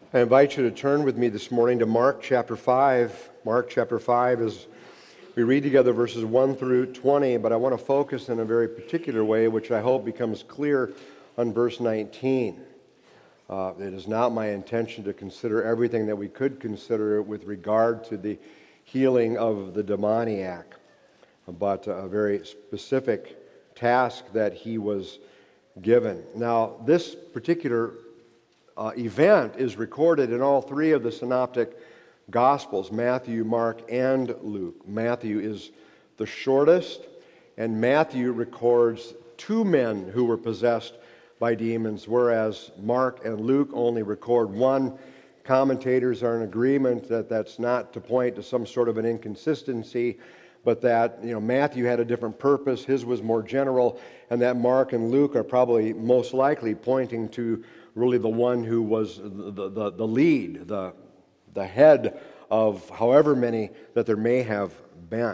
I invite you to turn with me this morning to Mark chapter 5. Mark chapter 5 is, we read together verses 1 through 20, but I want to focus in a very particular way, which I hope becomes clear on verse 19. It is not my intention to consider everything that we could consider with regard to the healing of the demoniac, but a very specific task that he was given. Now, this particular event is recorded in all three of the synoptic Gospels, Matthew, Mark, and Luke. Matthew is the shortest, and Matthew records two men who were possessed by demons, whereas Mark and Luke only record one. Commentators are in agreement that that's not to point to some sort of an inconsistency, but that Matthew had a different purpose, his was more general, and that Mark and Luke are probably most likely pointing to really the one who was the lead, the head of however many that there may have been.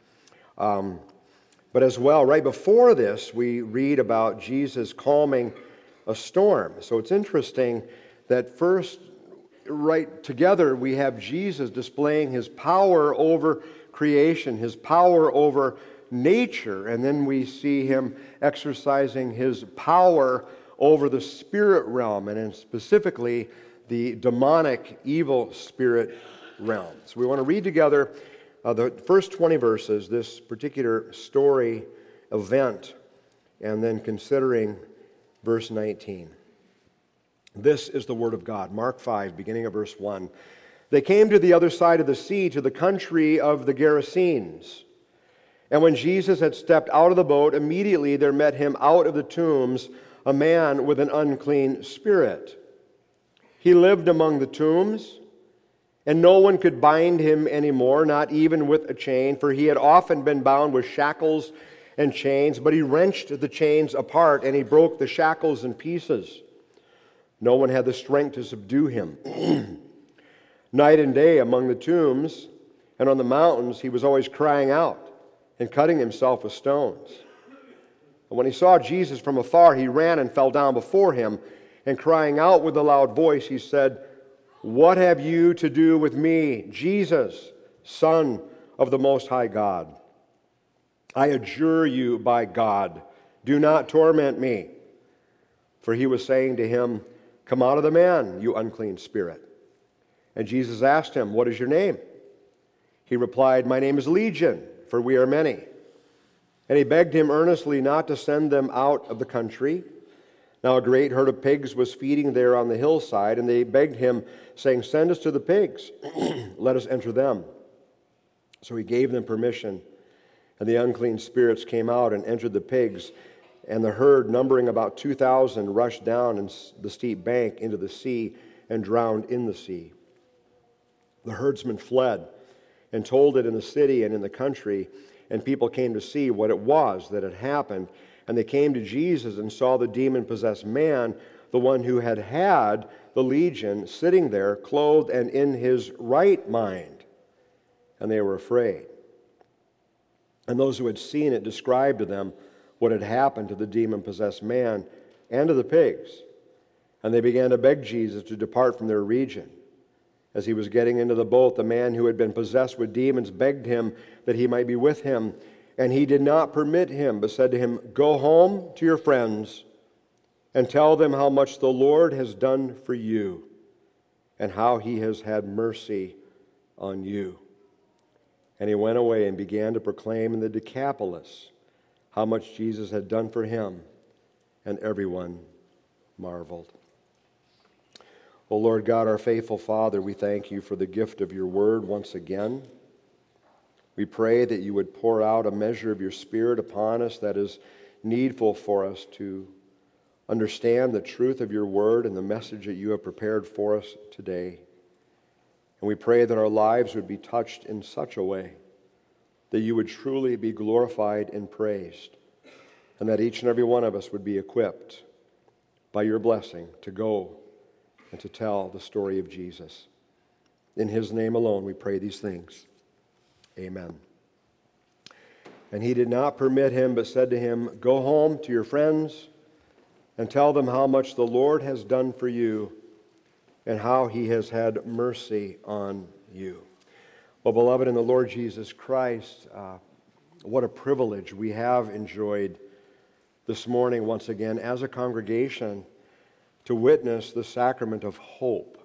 But as well, right before this, we read about Jesus calming a storm. So it's interesting that first, right together, we have Jesus displaying his power over creation, his power over nature, and then we see him exercising his power over the spirit realm, and specifically the demonic evil spirit realm. So we want to read together the first 20 verses, this particular story, event, and then considering verse 19. This is the word of God. Mark 5, beginning of verse 1. They came to the other side of the sea, to the country of the Gerasenes. And when Jesus had stepped out of the boat, immediately there met him out of the tombs a man with an unclean spirit. He lived among the tombs, and no one could bind him anymore, not even with a chain, for he had often been bound with shackles and chains, but he wrenched the chains apart, and he broke the shackles in pieces. No one had the strength to subdue him. Night and day among the tombs and on the mountains, he was always crying out and cutting himself with stones. And when he saw Jesus from afar, he ran and fell down before him, and crying out with a loud voice, he said, "What have you to do with me, Jesus, Son of the Most High God? I adjure you by God, do not torment me." For he was saying to him, "Come out of the man, you unclean spirit." And Jesus asked him, "What is your name?" He replied, "My name is Legion, for we are many." And he begged him earnestly not to send them out of the country. Now a great herd of pigs was feeding there on the hillside, and they begged him, saying, "Send us to the pigs, let us enter them." So he gave them permission, and the unclean spirits came out and entered the pigs, and the herd, numbering about 2,000, rushed down the steep bank into the sea and drowned in the sea. The herdsmen fled and told it in the city and in the country, and people came to see what it was that had happened. And they came to Jesus and saw the demon-possessed man, the one who had had the legion, sitting there, clothed and in his right mind. And they were afraid. And those who had seen it described to them what had happened to the demon-possessed man and to the pigs. And they began to beg Jesus to depart from their region. As he was getting into the boat, the man who had been possessed with demons begged him that he might be with him. And he did not permit him, but said to him, "Go home to your friends and tell them how much the Lord has done for you and how he has had mercy on you." And he went away and began to proclaim in the Decapolis how much Jesus had done for him, and everyone marveled. O Lord God, our faithful Father, we thank you for the gift of your word once again. We pray that you would pour out a measure of your Spirit upon us that is needful for us to understand the truth of your word and the message that you have prepared for us today. And we pray that our lives would be touched in such a way that you would truly be glorified and praised, and that each and every one of us would be equipped by your blessing to go and to tell the story of Jesus. In his name alone we pray these things. Amen. And he did not permit him, but said to him, "Go home to your friends and tell them how much the Lord has done for you and how he has had mercy on you. Well, beloved, in the Lord Jesus Christ, what a privilege we have enjoyed this morning once again as a congregation to witness the sacrament of hope.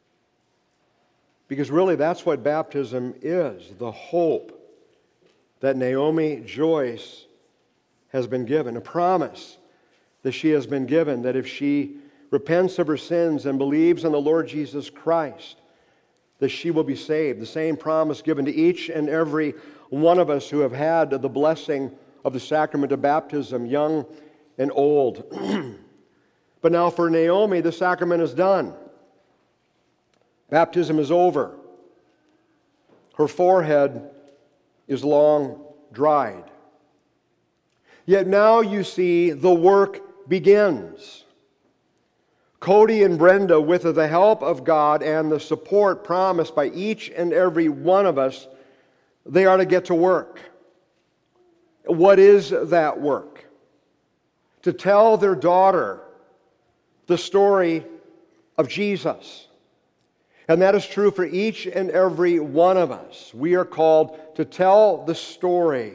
Because really that's what baptism is, the hope that Naomi Joyce has been given, a promise that she has been given, that if she repents of her sins and believes in the Lord Jesus Christ, that she will be saved. The same promise given to each and every one of us who have had the blessing of the sacrament of baptism, young and old. But now for Naomi, the sacrament is done. Baptism is over. Her forehead is long dried. Yet now you see the work begins. Cody and Brenda, with the help of God and the support promised by each and every one of us, they are to get to work. What is that work? To tell their daughter the story of Jesus. And that is true for each and every one of us. We are called to tell the story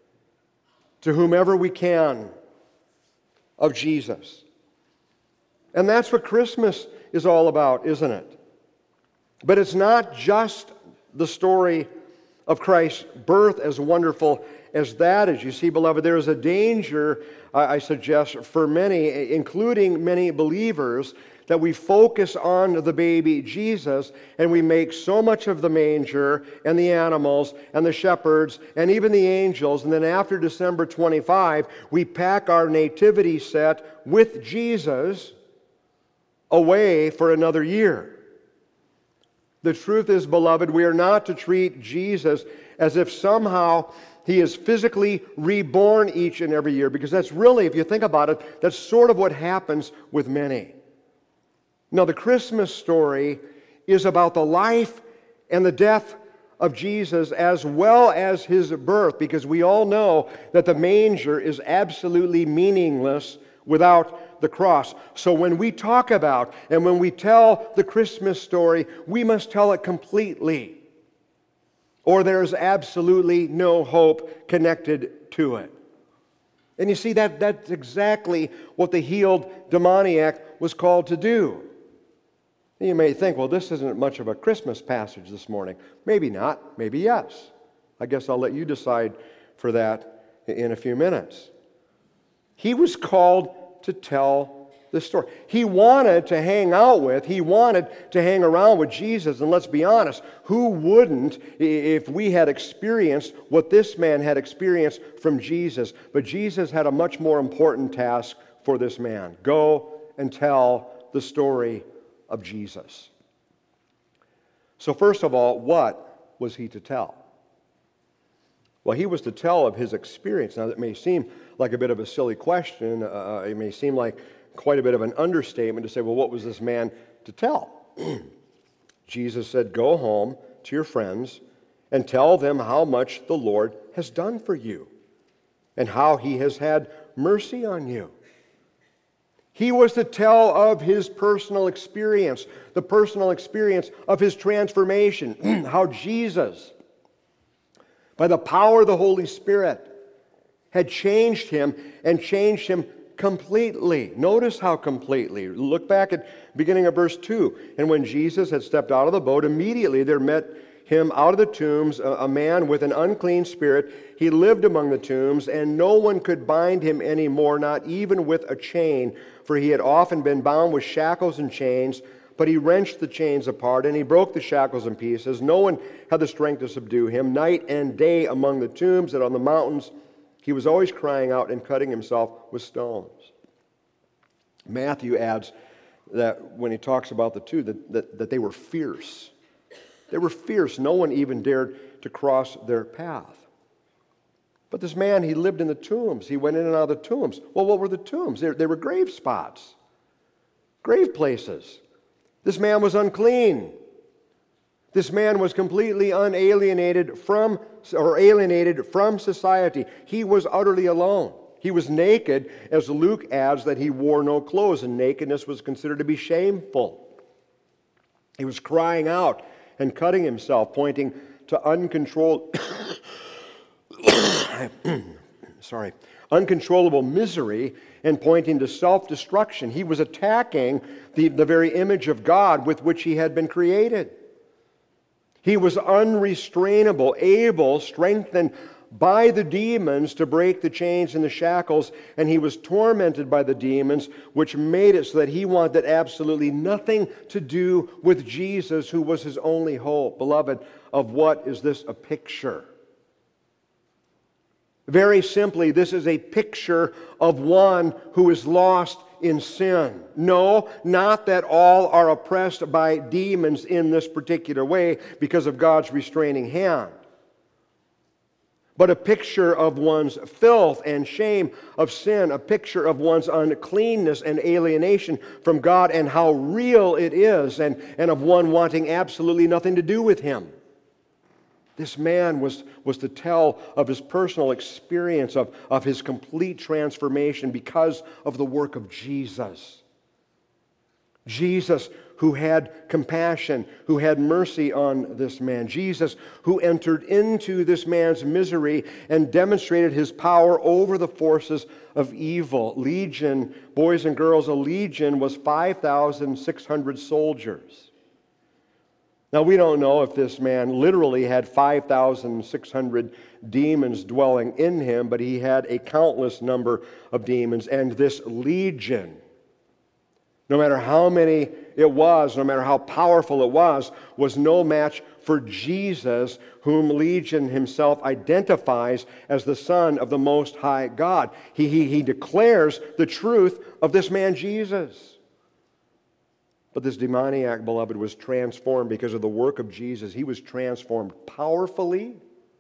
to whomever we can of Jesus. And that's what Christmas is all about, isn't it? But it's not just the story of Christ's birth, as wonderful as that is. You see, beloved, there is a danger, I suggest, for many, including many believers, that we focus on the baby Jesus and we make so much of the manger and the animals and the shepherds and even the angels, and then after December 25, we pack our nativity set with Jesus away for another year. The truth is, beloved, we are not to treat Jesus as if somehow he is physically reborn each and every year, because that's really, if you think about it, that's sort of what happens with many. Now, the Christmas story is about the life and the death of Jesus as well as his birth, because we all know that the manger is absolutely meaningless without the cross. So when we talk about and when we tell the Christmas story, we must tell it completely, or there's absolutely no hope connected to it. And you see, that's exactly what the healed demoniac was called to do. You may think, well, this isn't much of a Christmas passage this morning. Maybe not, maybe yes. I guess I'll let you decide for that in a few minutes. He was called to tell the story. He wanted to hang out with, he wanted to hang around with Jesus. And let's be honest, who wouldn't if we had experienced what this man had experienced from Jesus? But Jesus had a much more important task for this man. Go and tell the story of Jesus. So first of all, what was he to tell? Well, he was to tell of his experience. Now, that may seem like a bit of a silly question. It may seem like quite a bit of an understatement to say, well, what was this man to tell? Jesus said, go home to your friends and tell them how much the Lord has done for you and how he has had mercy on you. He was to tell of his personal experience, the personal experience of his transformation, how Jesus, by the power of the Holy Spirit, had changed him and changed him completely. Notice how completely. Look back at the beginning of verse 2. And when Jesus had stepped out of the boat, immediately there met him out of the tombs a man with an unclean spirit. He lived among the tombs, and no one could bind him anymore, not even with a chain, for he had often been bound with shackles and chains. But he wrenched the chains apart, and he broke the shackles in pieces. No one had the strength to subdue him. Night and day among the tombs and on the mountains, he was always crying out and cutting himself with stones. Matthew adds that when he talks about the two, that they were fierce. They were fierce. No one even dared to cross their path. But this man, he lived in the tombs. He went in and out of the tombs. Well, what were the tombs? They were grave spots, grave places. This man was unclean. This man was completely alienated from society. He was utterly alone. He was naked, as Luke adds that he wore no clothes, and nakedness was considered to be shameful. He was crying out and cutting himself, pointing to uncontrollable misery and pointing to self-destruction. He was attacking the very image of God with which he had been created. He was unrestrainable, able, strengthened by the demons to break the chains and the shackles, and he was tormented by the demons, which made it so that he wanted absolutely nothing to do with Jesus, who was his only hope. Beloved, of what is this a picture? Very simply, this is a picture of one who is lost in sin. No, not that all are oppressed by demons in this particular way because of God's restraining hand, but a picture of one's filth and shame of sin, a picture of one's uncleanness and alienation from God and how real it is, and of one wanting absolutely nothing to do with him. This man was to tell of his personal experience of his complete transformation because of the work of Jesus. Jesus, who had compassion, who had mercy on this man. Jesus, who entered into this man's misery and demonstrated his power over the forces of evil. Legion, boys and girls, a legion was 5,600 soldiers. Now, we don't know if this man literally had 5,600 demons dwelling in him, but he had a countless number of demons. And this legion, no matter how many it was, no matter how powerful it was no match for Jesus, whom Legion himself identifies as the Son of the Most High God. He declares the truth of this man Jesus. But this demoniac, beloved, was transformed because of the work of Jesus. He was transformed powerfully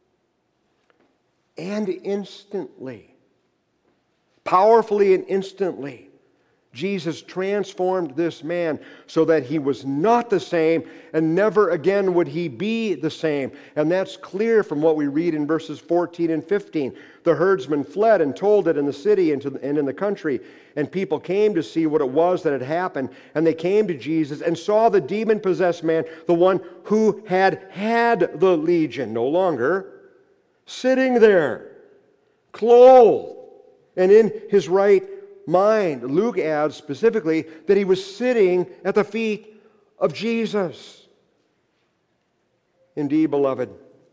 and instantly. Powerfully and instantly. Jesus transformed this man so that he was not the same, and never again would he be the same. And that's clear from what we read in verses 14 and 15. The herdsmen fled and told it in the city and in the country, and people came to see what it was that had happened. And they came to Jesus and saw the demon-possessed man, the one who had the legion, no longer, sitting there, clothed and in his right mind. Luke adds specifically that he was sitting at the feet of Jesus. Indeed, beloved,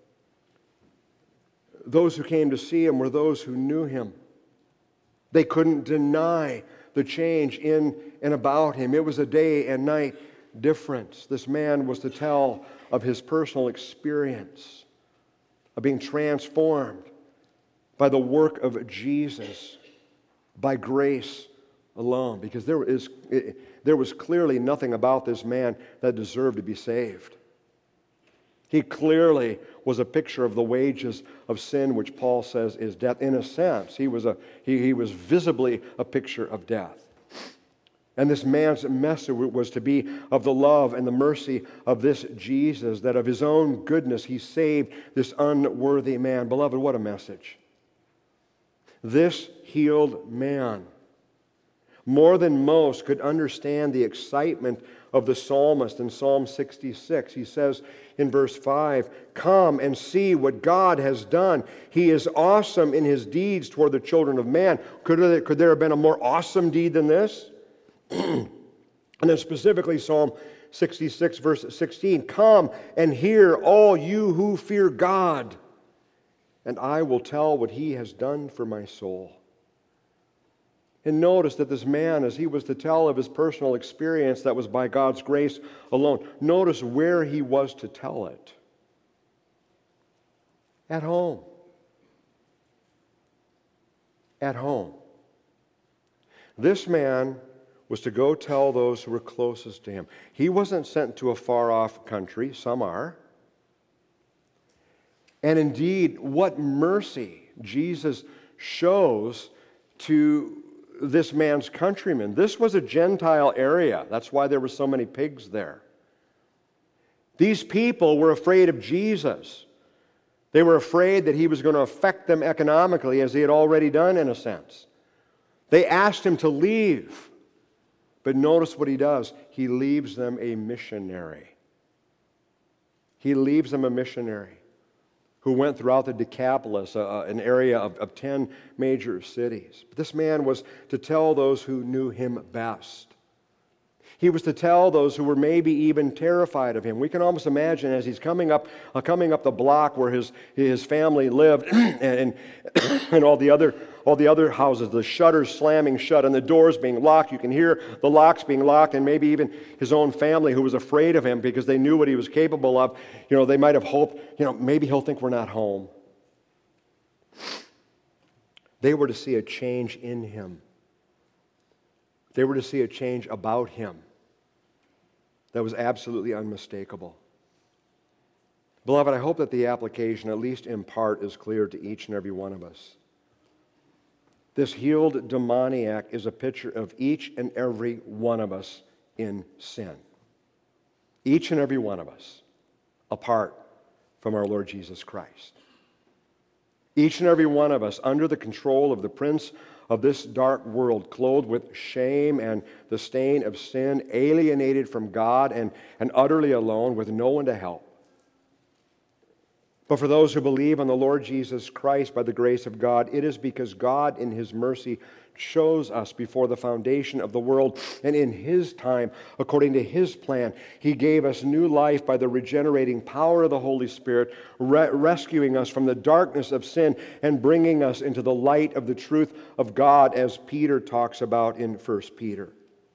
those who came to see him were those who knew him. They couldn't deny the change in and about him. It was a day and night difference. This man was to tell of his personal experience of being transformed by the work of Jesus, by grace alone, because there was clearly nothing about this man that deserved to be saved. He clearly was a picture of the wages of sin, which Paul says is death. In a sense, he was visibly a picture of death. And this man's message was to be of the love and the mercy of this Jesus, that of his own goodness he saved this unworthy man. Beloved, what a message. This healed man, more than most, could understand the excitement of the psalmist in Psalm 66. He says in verse 5, "Come and see what God has done. He is awesome in his deeds toward the children of man." Could there have been a more awesome deed than this? And then specifically Psalm 66, verse 16, "Come and hear, all you who fear God, and I will tell what he has done for my soul." And notice that this man, as he was to tell of his personal experience that was by God's grace alone, notice where he was to tell it. At home. At home. This man was to go tell those who were closest to him. He wasn't sent to a far-off country. Some are. And indeed, what mercy Jesus shows to this man's countrymen. This was a Gentile area. That's why there were so many pigs there. These people were afraid of Jesus. They were afraid that he was going to affect them economically, as he had already done in a sense. They asked him to leave. But notice what he does. He leaves them a missionary. He leaves them a missionary who went throughout the Decapolis, an area of 10 major cities. But this man was to tell those who knew him best. He was to tell those who were maybe even terrified of him. We can almost imagine as he's coming up the block where his family lived and all the other houses, the shutters slamming shut and the doors being locked. You can hear the locks being locked, and maybe even his own family who was afraid of him because they knew what he was capable of. They might have hoped, maybe he'll think we're not home. They were to see a change in him. They were to see a change about him that was absolutely unmistakable. Beloved, I hope that the application, at least in part, is clear to each and every one of us. This healed demoniac is a picture of each and every one of us in sin. Each and every one of us, apart from our Lord Jesus Christ. Each and every one of us under the control of the prince of this dark world, clothed with shame and the stain of sin, alienated from God and utterly alone with no one to help. But for those who believe on the Lord Jesus Christ by the grace of God, it is because God in His mercy chose us before the foundation of the world, and in His time, according to His plan, He gave us new life by the regenerating power of the Holy Spirit, rescuing us from the darkness of sin and bringing us into the light of the truth of God, as Peter talks about in 1 Peter.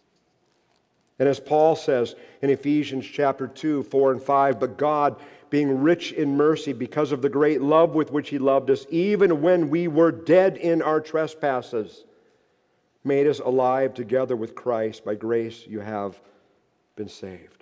And as Paul says in Ephesians chapter 2, 4 and 5, but God, being rich in mercy because of the great love with which He loved us, even when we were dead in our trespasses, made us alive together with Christ. By grace you have been saved.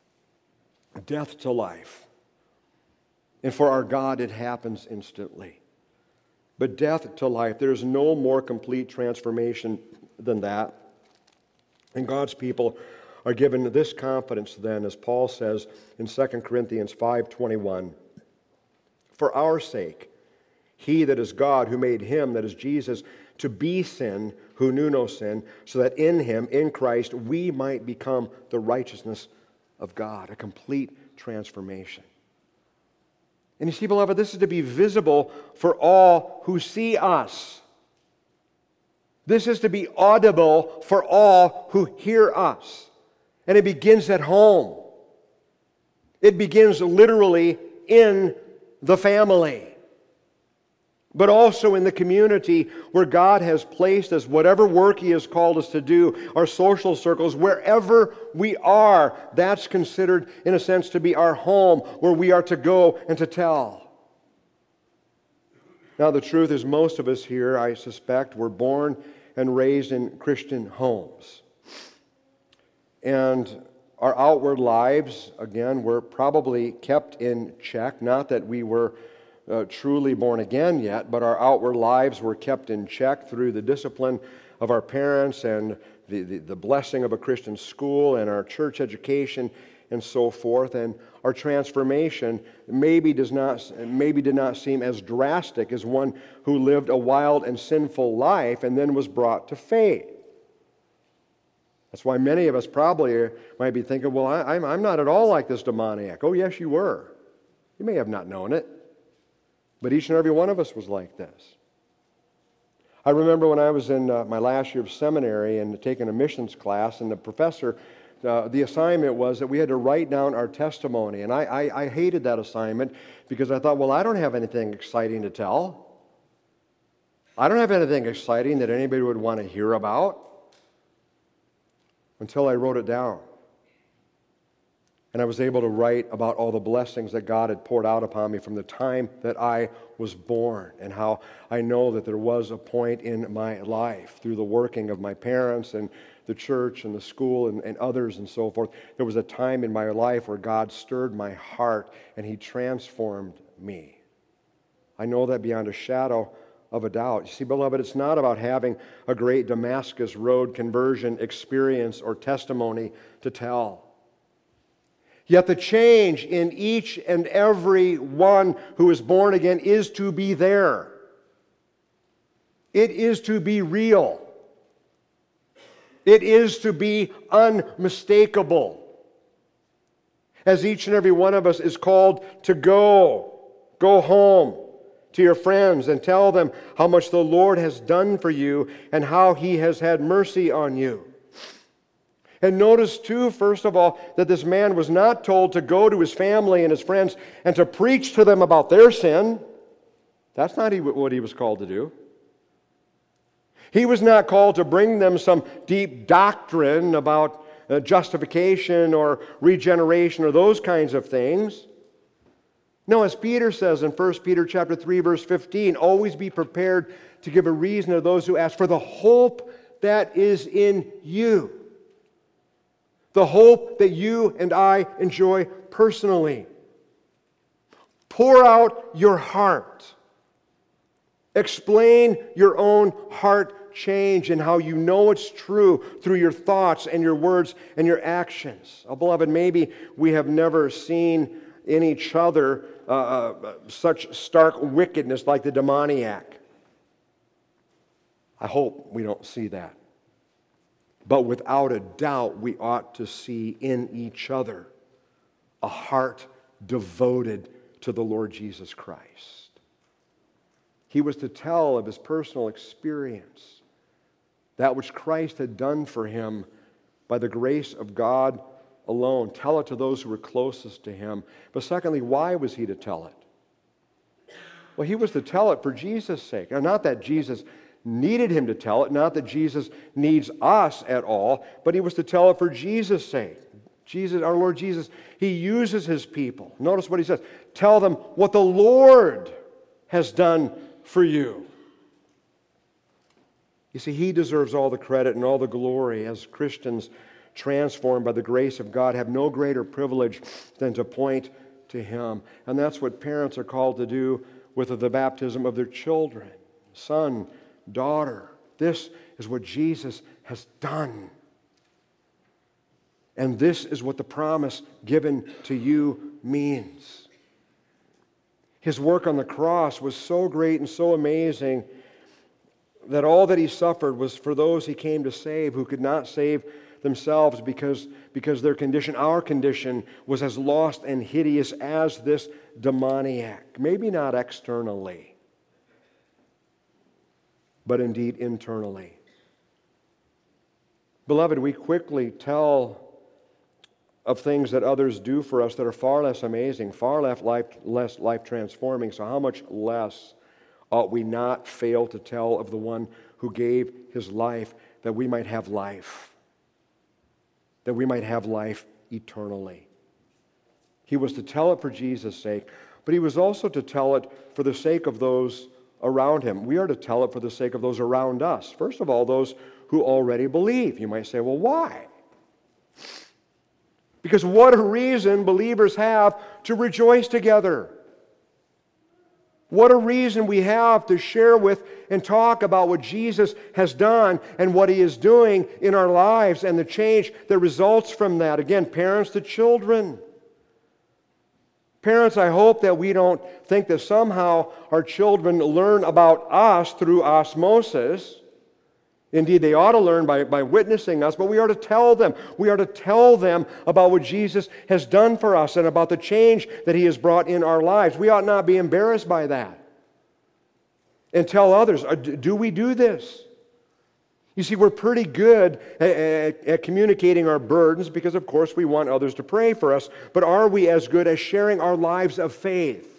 Death to life. And for our God it happens instantly. But death to life, there is no more complete transformation than that. And God's people are given this confidence then, as Paul says in 2 Corinthians 5:21, for our sake, He that is God, who made Him, that is Jesus, to be sin, who knew no sin, so that in Him, in Christ, we might become the righteousness of God, a complete transformation. And you see, beloved, this is to be visible for all who see us. This is to be audible for all who hear us. And it begins at home. It begins literally in the family, but also in the community where God has placed us, whatever work He has called us to do, our social circles, wherever we are, that's considered, in a sense, to be our home, where we are to go and to tell. Now, the truth is, most of us here, I suspect, were born and raised in Christian homes. And our outward lives, again, were probably kept in check. Not that we were truly born again yet, but our outward lives were kept in check through the discipline of our parents and the blessing of a Christian school and our church education and so forth. And our transformation maybe did not seem as drastic as one who lived a wild and sinful life and then was brought to faith. That's why many of us probably might be thinking, well, I'm not at all like this demoniac. Oh, yes, you were. You may have not known it. But each and every one of us was like this. I remember when I was in my last year of seminary and taking a missions class, and the professor, the assignment was that we had to write down our testimony. And I hated that assignment because I thought, well, I don't have anything exciting to tell. I don't have anything exciting that anybody would want to hear about. Until I wrote it down. And I was able to write about all the blessings that God had poured out upon me from the time that I was born, and how I know that there was a point in my life through the working of my parents and the church and the school and others and so forth. There was a time in my life where God stirred my heart and He transformed me. I know that beyond a shadow of a doubt. You see, beloved, it's not about having a great Damascus Road conversion experience or testimony to tell. Yet the change in each and every one who is born again is to be there. It is to be real. It is to be unmistakable. as each and every one of us is called to go. Go home to your friends and tell them how much the Lord has done for you and how He has had mercy on you. And notice too, first of all, that this man was not told to go to his family and his friends and to preach to them about their sin. That's not what he was called to do. He was not called to bring them some deep doctrine about justification or regeneration or those kinds of things. No, as Peter says in 1 Peter chapter 3, verse 15, always be prepared to give a reason to those who ask for the hope that is in you. The hope that you and I enjoy personally. Pour out your heart. Explain your own heart change and how you know it's true through your thoughts and your words and your actions. Oh, beloved, maybe we have never seen in each other such stark wickedness like the demoniac. I hope we don't see that. But without a doubt, we ought to see in each other a heart devoted to the Lord Jesus Christ. He was to tell of his personal experience, that which Christ had done for him by the grace of God alone. Tell it to those who were closest to him. But secondly, why was he to tell it? Well, he was to tell it for Jesus' sake. Now, not that Jesus needed him to tell it, not that Jesus needs us at all, but he was to tell it for Jesus' sake. Jesus, our Lord Jesus, he uses his people. Notice what he says. Tell them what the Lord has done for you. You see, he deserves all the credit and all the glory. As Christians transformed by the grace of God have no greater privilege than to point to him. And that's what parents are called to do with the baptism of their children. Son, daughter, this is what Jesus has done. And this is what the promise given to you means. His work on the cross was so great and so amazing that all that he suffered was for those he came to save who could not save themselves because their condition, our condition, was as lost and hideous as this demoniac. Maybe not externally, but indeed internally. Beloved, we quickly tell of things that others do for us that are far less amazing, far less life transforming. So how much less ought we not fail to tell of the one who gave his life that we might have life, that we might have life eternally. He was to tell it for Jesus' sake, but he was also to tell it for the sake of those around him. We are to tell it for the sake of those around us. First of all, those who already believe. You might say, well, why? Because what a reason believers have to rejoice together. What a reason we have to share with and talk about what Jesus has done and what he is doing in our lives and the change that results from that. Again, parents to children. Parents, I hope that we don't think that somehow our children learn about us through osmosis. Indeed, they ought to learn by witnessing us, but we are to tell them. We are to tell them about what Jesus has done for us and about the change that he has brought in our lives. We ought not be embarrassed by that. And tell others, do we do this? You see, we're pretty good at communicating our burdens because, of course, we want others to pray for us. But are we as good as sharing our lives of faith?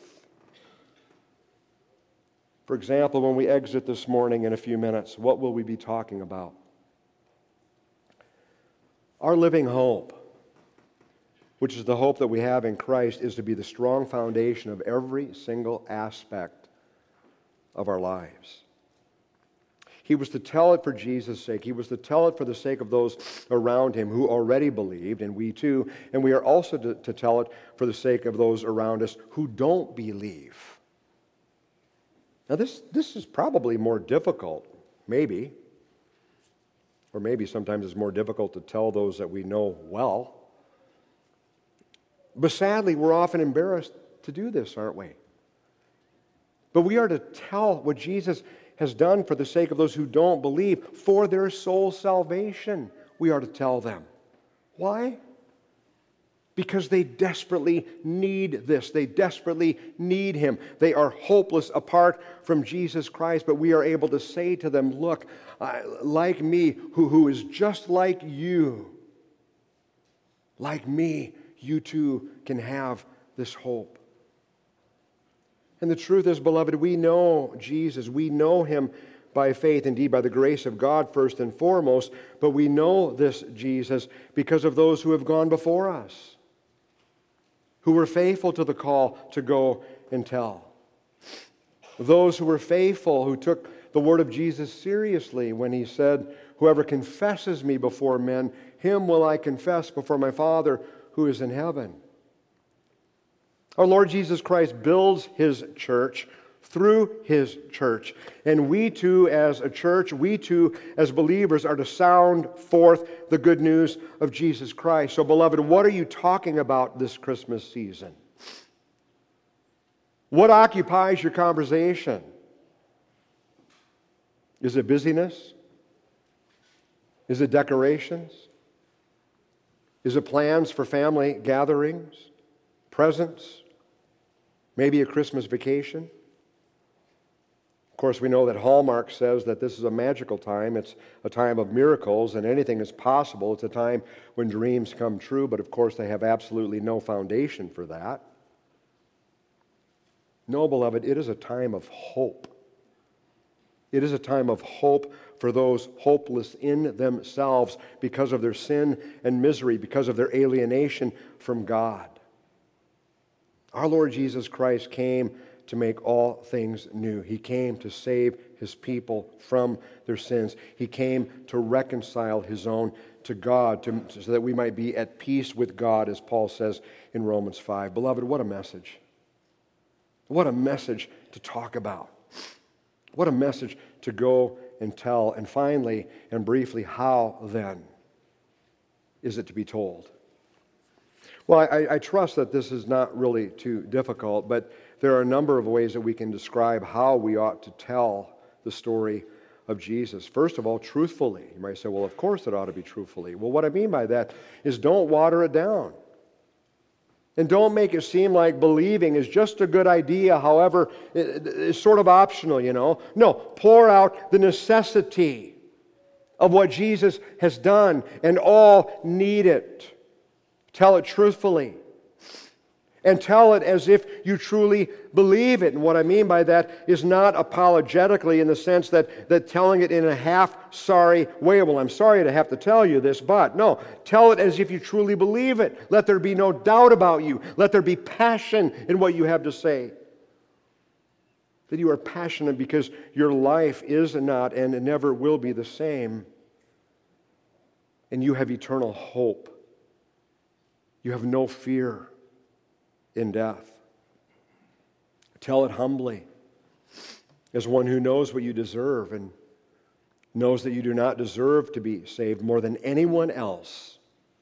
For example, when we exit this morning in a few minutes, what will we be talking about? Our living hope, which is the hope that we have in Christ, is to be the strong foundation of every single aspect of our lives. He was to tell it for Jesus' sake. He was to tell it for the sake of those around him who already believed, and we too. And we are also to tell it for the sake of those around us who don't believe. Now, this is probably more difficult, maybe. Or maybe sometimes it's more difficult to tell those that we know well. But sadly, we're often embarrassed to do this, aren't we? But we are to tell what Jesus has done for the sake of those who don't believe, for their soul salvation. We are to tell them. Why? because they desperately need this. They desperately need Him. They are hopeless apart from Jesus Christ, but we are able to say to them, look, like me, who is just like me, you too can have this hope. And the truth is, beloved, we know Jesus. We know Him by faith, indeed by the grace of God first and foremost, but we know this Jesus because of those who have gone before us, who were faithful to the call to go and tell. Those who were faithful, who took the word of Jesus seriously when He said, whoever confesses me before men, him will I confess before my Father who is in heaven. Our Lord Jesus Christ builds His church through His church. And we too as a church, we too as believers are to sound forth the good news of Jesus Christ. So beloved, what are you talking about this Christmas season? What occupies your conversation? Is it busyness? Is it decorations? Is it plans for family gatherings? Presents? Maybe a Christmas vacation? Of course, we know that Hallmark says that this is a magical time. It's a time of miracles and anything is possible. It's a time when dreams come true, but of course they have absolutely no foundation for that. No, beloved, it is a time of hope. It is a time of hope for those hopeless in themselves because of their sin and misery, because of their alienation from God. Our Lord Jesus Christ came to make all things new. He came to save His people from their sins. He came to reconcile His own to God so that we might be at peace with God, as Paul says in Romans 5. Beloved, what a message. What a message to talk about. What a message to go and tell. And finally and briefly, how then is it to be told? Well, I trust that this is not really too difficult, but there are a number of ways that we can describe how we ought to tell the story of Jesus. First of all, truthfully. You might say, well, of course it ought to be truthfully. Well, what I mean by that is don't water it down. And don't make it seem like believing is just a good idea, however, it's sort of optional, you know. No, pour out the necessity of what Jesus has done, and all need it. Tell it truthfully. And tell it as if you truly believe it. And what I mean by that is not apologetically in the sense that telling it in a half-sorry way. Well, I'm sorry to have to tell you this, but no. Tell it as if you truly believe it. Let there be no doubt about you. Let there be passion in what you have to say. That you are passionate because your life is not and it never will be the same. And you have eternal hope. You have no fear in death. Tell it humbly, as one who knows what you deserve and knows that you do not deserve to be saved more than anyone else.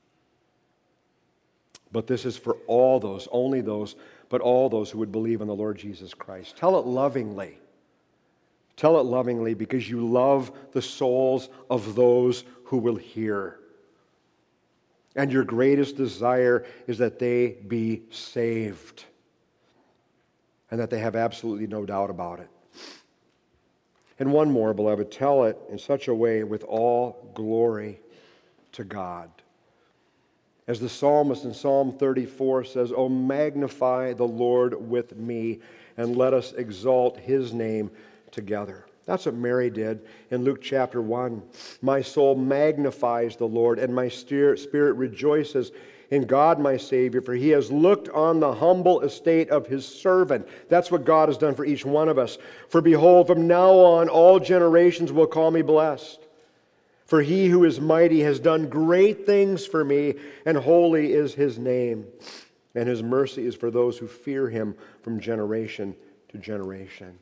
But this is for all those, only those, but all those who would believe in the Lord Jesus Christ. Tell it lovingly. Tell it lovingly because you love the souls of those who will hear. And your greatest desire is that they be saved. And that they have absolutely no doubt about it. And one more, beloved, tell it in such a way with all glory to God. As the psalmist in Psalm 34 says, "O magnify the Lord with me, and let us exalt His name together." That's what Mary did in Luke chapter 1. My soul magnifies the Lord, and my spirit rejoices in God my Savior, for He has looked on the humble estate of His servant. That's what God has done for each one of us. For behold, from now on all generations will call me blessed. For He who is mighty has done great things for me, and holy is His name. And His mercy is for those who fear Him from generation to generation.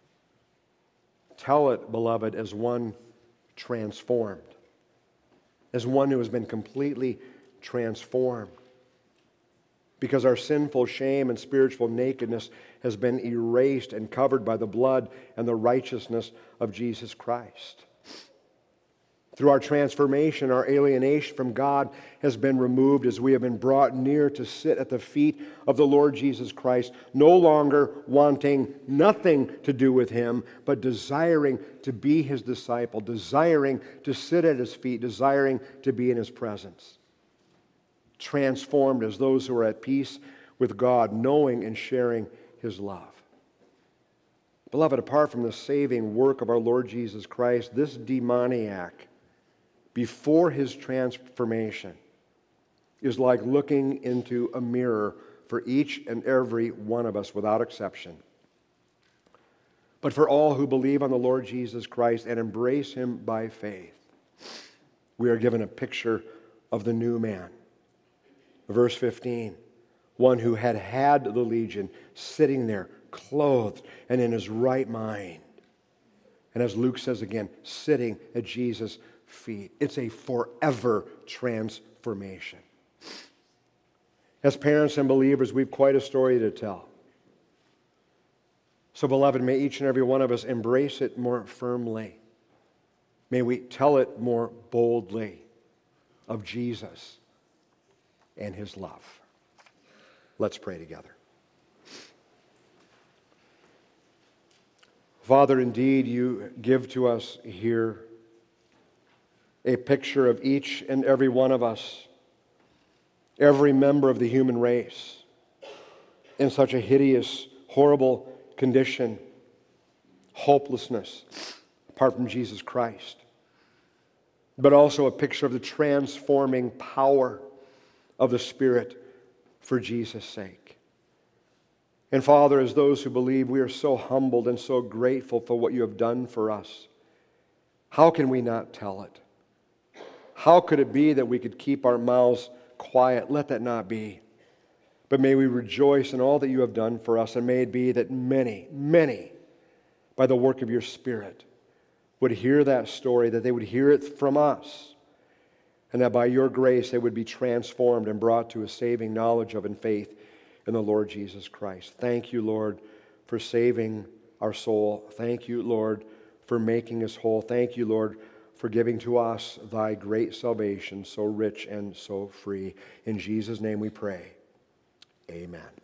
Tell it, beloved, as one transformed, as one who has been completely transformed. Because our sinful shame and spiritual nakedness has been erased and covered by the blood and the righteousness of Jesus Christ. Through our transformation, our alienation from God has been removed as we have been brought near to sit at the feet of the Lord Jesus Christ, no longer wanting nothing to do with Him, but desiring to be His disciple, desiring to sit at His feet, desiring to be in His presence. Transformed as those who are at peace with God, knowing and sharing His love. Beloved, apart from the saving work of our Lord Jesus Christ, this demoniac, before his transformation, is like looking into a mirror for each and every one of us without exception. But for all who believe on the Lord Jesus Christ and embrace Him by faith, we are given a picture of the new man. Verse 15, one who had the legion, sitting there, clothed and in his right mind. And as Luke says again, sitting at Jesus' feet. It's a forever transformation. As parents and believers, we've quite a story to tell. So, beloved, may each and every one of us embrace it more firmly. May we tell it more boldly of Jesus and His love. Let's pray together. Father, indeed, You give to us here a picture of each and every one of us, every member of the human race, in such a hideous, horrible condition, hopelessness, apart from Jesus Christ. But also a picture of the transforming power of the Spirit for Jesus' sake. And Father, as those who believe, we are so humbled and so grateful for what You have done for us. How can we not tell it? How could it be that we could keep our mouths quiet? Let that not be. But may we rejoice in all that You have done for us, and may it be that many, many, by the work of Your Spirit, would hear that story, that they would hear it from us, and that by Your grace they would be transformed and brought to a saving knowledge of and faith in the Lord Jesus Christ. Thank You, Lord, for saving our soul. Thank You, Lord, for making us whole. Thank You, Lord, for giving to us Thy great salvation, so rich and so free. In Jesus' name we pray. Amen.